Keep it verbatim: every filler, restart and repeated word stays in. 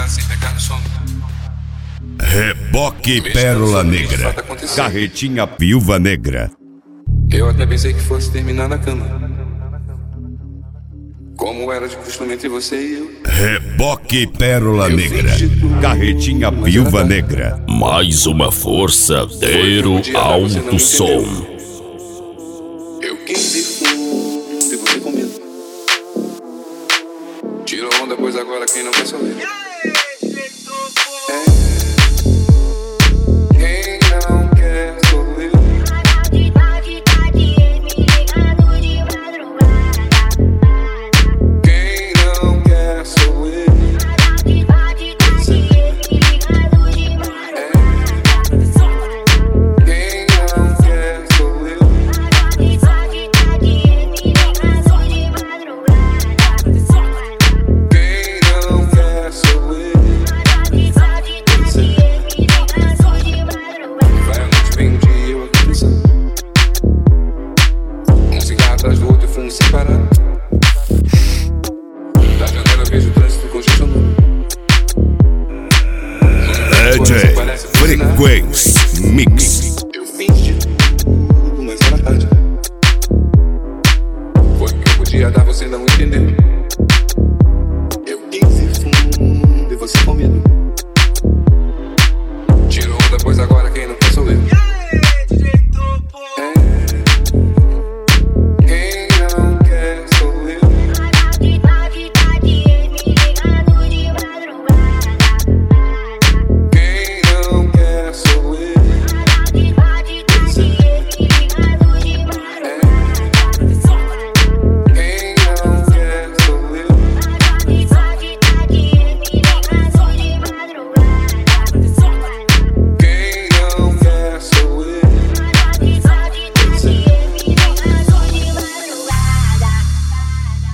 acordar sem pegar no sono. Reboque Pérola Negra, Carretinha Viúva Negra. Eu até pensei que fosse terminar na cama, como era de costume entre você e eu. Reboque Pérola Negra, Carretinha Viúva Negra. Mais uma forçadeiro alto som. Eu quis ir fundo e você com medo. Tirou onda, pois agora quem não quer sou eu. D J Frequency Mix. Eu fiz de tudo, mas era tarde. Foi o que eu podia dar, você não entendeu. Eu quis ir fundo e você com medo.